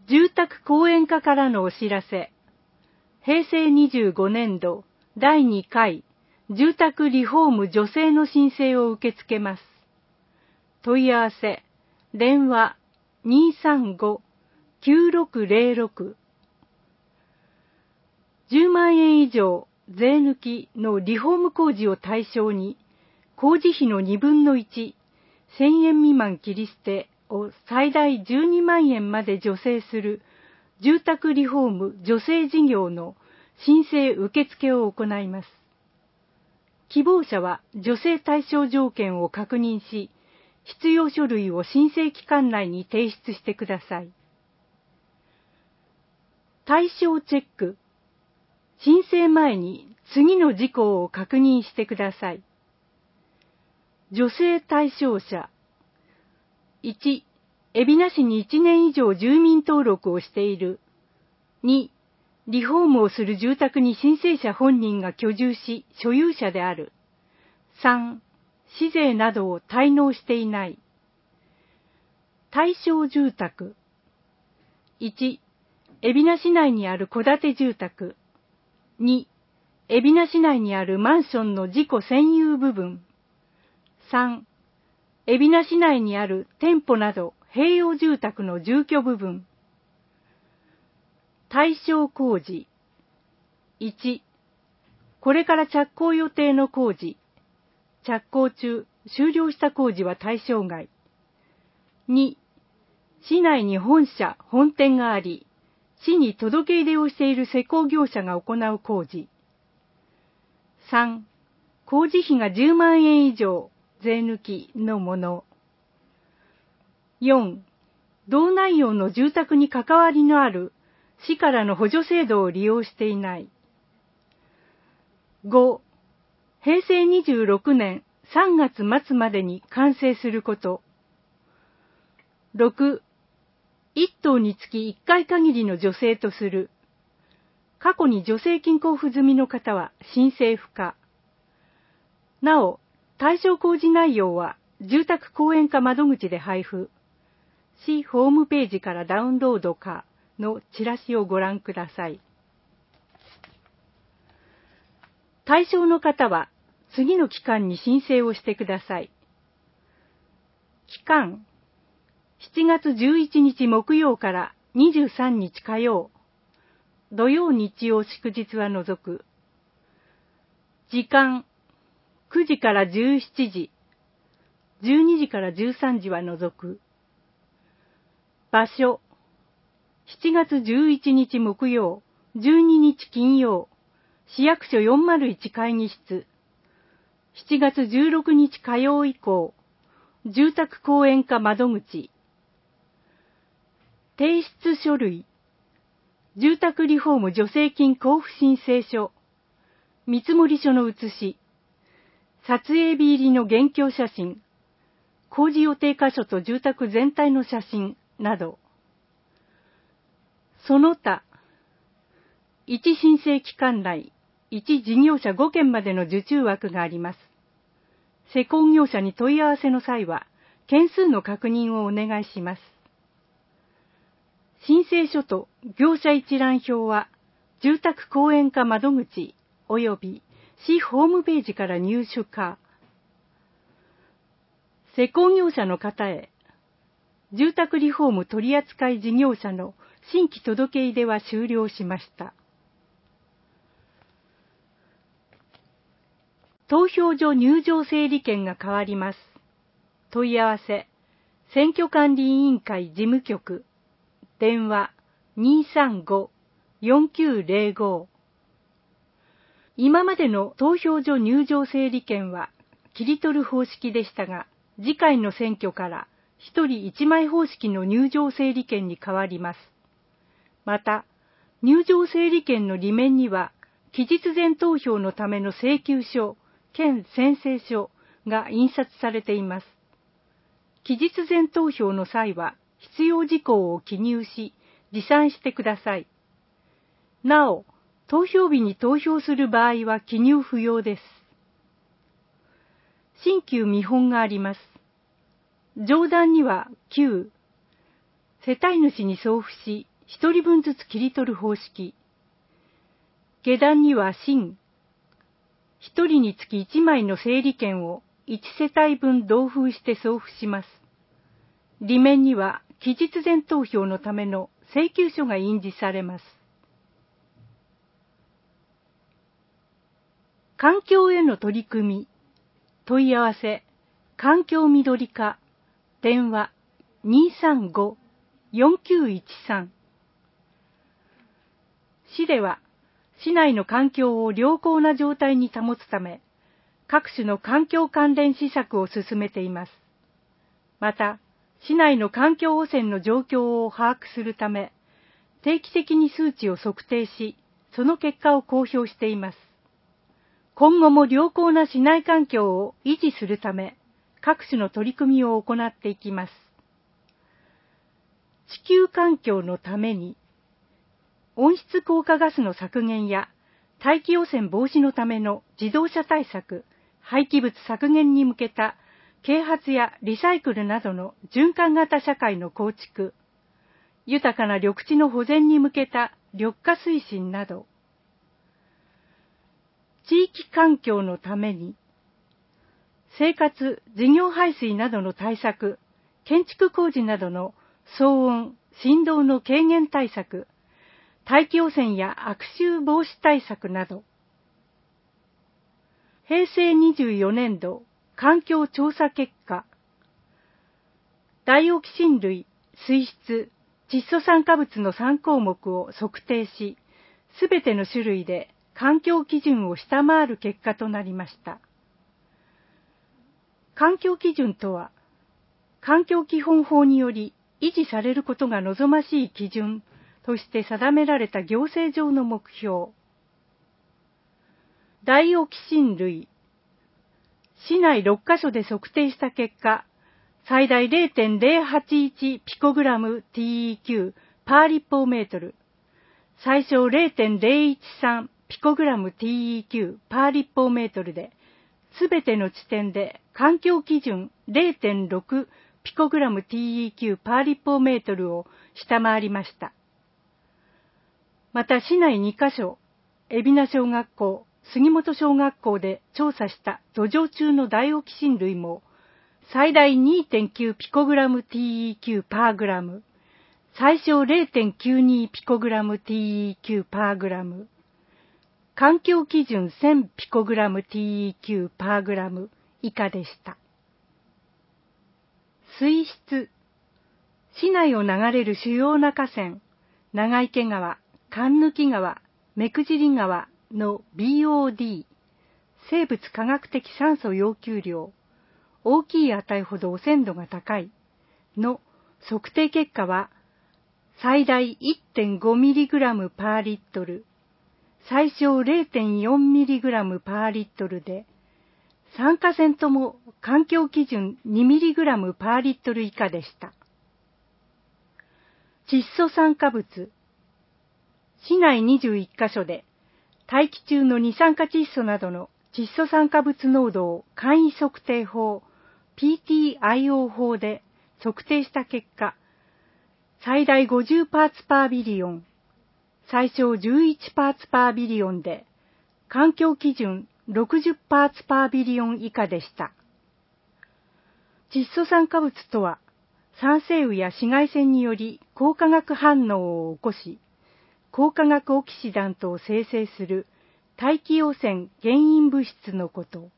住宅公園課からのお知らせ。平成25年度第2回住宅リフォーム助成の申請を受け付けます。問い合わせ、電話 235-9606。10万円以上税抜きのリフォーム工事を対象に、工事費の2分の1、1000円未満切り捨てを最大12万円まで助成する住宅リフォーム助成事業の申請受付を行います。希望者は助成対象条件を確認し、必要書類を申請期間内に提出してください。対象チェック。申請前に次の事項を確認してください。助成対象者。1、海老名市に1年以上住民登録をしている。2、リフォームをする住宅に申請者本人が居住し、所有者である。3、市税などを滞納していない。対象住宅。1、海老名市内にある戸建て住宅。2、海老名市内にあるマンションの自己占有部分。3、海老名市内にある店舗など併用住宅の住居部分。対象工事。1、これから着工予定の工事。着工中、終了した工事は対象外。2、市内に本社、本店があり、市に届け入れをしている施工業者が行う工事。3、工事費が10万円以上、税抜きのもの。4、同内容の住宅に関わりのある市からの補助制度を利用していない。5、平成26年3月末までに完成すること。6、1棟につき1回限りの助成とする。過去に助成金交付済みの方は申請不可。なお、対象工事内容は住宅公園課窓口で配布。市ホームページからダウンロードかのチラシをご覧ください。対象の方は次の期間に申請をしてください。期間、7月11日木曜から23日火曜、土曜日曜祝日は除く。時間、9時から17時、12時から13時は除く。場所、7月11日木曜、12日金曜、市役所401会議室。7月16日火曜以降、住宅公園課窓口。提出書類。住宅リフォーム助成金交付申請書。見積書の写し。撮影日入りの現況写真。工事予定箇所と住宅全体の写真など。その他、1申請期間内、1事業者5件までの受注枠があります。施工業者に問い合わせの際は、件数の確認をお願いします。申請書と業者一覧表は、住宅公園課窓口及び市ホームページから入手か。施工業者の方へ、住宅リフォーム取扱事業者の新規届け入れは終了しました。投票所入場整理券が変わります。問い合わせ、選挙管理委員会事務局、電話 235-4905。今までの投票所入場整理券は切り取る方式でしたが、次回の選挙から1人1枚方式の入場整理券に変わります。また、入場整理券の裏面には、期日前投票のための請求書、兼宣誓書が印刷されています。期日前投票の際は、必要事項を記入し、持参してください。なお、投票日に投票する場合は記入不要です。新旧見本があります。上段には旧、世帯主に送付し、 1人分ずつ切り取る方式。下段には芯。1人につき1枚の整理券を1世帯分同封して送付します。裏面には期日前投票のための請求書が印字されます。環境への取り組み、問い合わせ、環境緑課、電話235-4913。市では、市内の環境を良好な状態に保つため、各種の環境関連施策を進めています。また、市内の環境汚染の状況を把握するため、定期的に数値を測定し、その結果を公表しています。今後も良好な市内環境を維持するため、各種の取り組みを行っていきます。地球環境のために、温室効果ガスの削減や大気汚染防止のための自動車対策、廃棄物削減に向けた啓発やリサイクルなどの循環型社会の構築、豊かな緑地の保全に向けた緑化推進など、地域環境のために、生活・事業排水などの対策、建築工事などの騒音・振動の軽減対策、大気汚染や悪臭防止対策など、平成24年度環境調査結果、ダイオキシン類、水質、窒素酸化物の3項目を測定し、すべての種類で環境基準を下回る結果となりました。環境基準とは、環境基本法により維持されることが望ましい基準として定められた行政上の目標。ダイオキシン類。市内6カ所で測定した結果、最大 0.081 ピコグラム TEQ パー立方メートル、最小 0.013 ピコグラム TEQ パー立方メートルで、すべての地点で環境基準 0.6 ピコグラム TEQ パー立方メートルを下回りました。また市内2カ所、海老名小学校、杉本小学校で調査した土壌中のダイオキシン類も、最大 2.9 ピコグラム TEQ パーグラム、最小 0.92 ピコグラム TEQ パーグラム、環境基準1000ピコグラム TEQ パーグラム以下でした。水質。市内を流れる主要な河川、長池川、神貫川、目久尻川の BOD、生物化学的酸素要求量、大きい値ほど汚染度が高いの測定結果は、最大 1.5mg パーリットル、最小 0.4mg パーリットルで、3河川とも環境基準 2mg パーリットル以下でした。窒素酸化物。市内21カ所で、大気中の二酸化窒素などの窒素酸化物濃度を簡易測定法 PTIO 法で測定した結果、最大50パーツパービリオン、最小11パーツパービリオンで、環境基準60パーツパービリオン以下でした。窒素酸化物とは、酸性雨や紫外線により光化学反応を起こし、光化学オキシダントを生成する大気汚染原因物質のこと。